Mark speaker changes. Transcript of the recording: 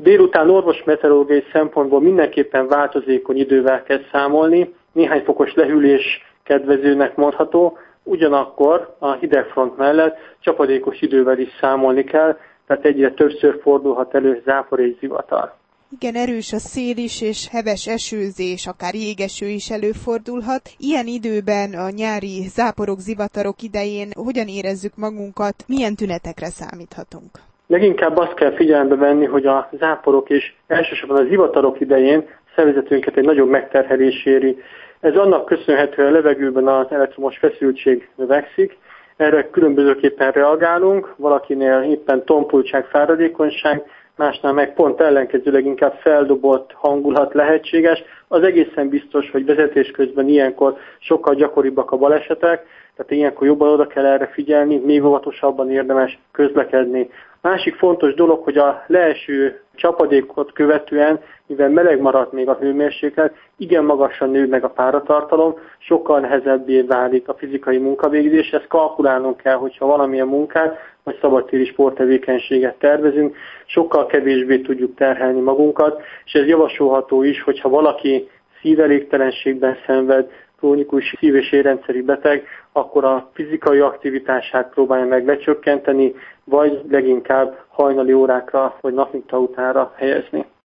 Speaker 1: Délután orvosmeteorológiai szempontból mindenképpen változékony idővel kell számolni, néhány fokos lehűlés kedvezőnek mondható, ugyanakkor a hidegfront mellett csapadékos idővel is számolni kell, tehát egyre többször fordulhat elő zápor és zivatar.
Speaker 2: Igen, erős a szél is, és heves esőzés, akár jégeső is előfordulhat. Ilyen időben, a nyári záporok, zivatarok idején hogyan érezzük magunkat, milyen tünetekre számíthatunk?
Speaker 1: Leginkább azt kell figyelembe venni, hogy a záporok és elsősorban a zivatarok idején szervezetünket egy nagyobb megterhelés éri. Ez annak köszönhető, hogy a levegőben az elektromos feszültség növekszik, erre különbözőképpen reagálunk, valakinél éppen tompultság, fáradékonyság, másnál meg pont ellenkezőleg inkább feldobott hangulat lehetséges. Az egészen biztos, hogy vezetés közben ilyenkor sokkal gyakoribbak a balesetek, tehát ilyenkor jobban oda kell erre figyelni, még óvatosabban érdemes közlekedni. Másik fontos dolog, hogy a leeső csapadékot követően, mivel meleg maradt még a hőmérséklet, igen magasan nő meg a páratartalom, sokkal nehezebbé válik a fizikai munkavégzés, ezt kalkulálnunk kell, hogyha valamilyen munkát vagy szabadtéri sporttevékenységet tervezünk, sokkal kevésbé tudjuk terhelni magunkat, és ez javasolható is, hogyha valaki szívelégtelenségben szenved, krónikus szív- és érrendszeri beteg, akkor a fizikai aktivitását próbálja meg lecsökkenteni, vagy leginkább hajnali órákra vagy napnyugta utánra helyezni.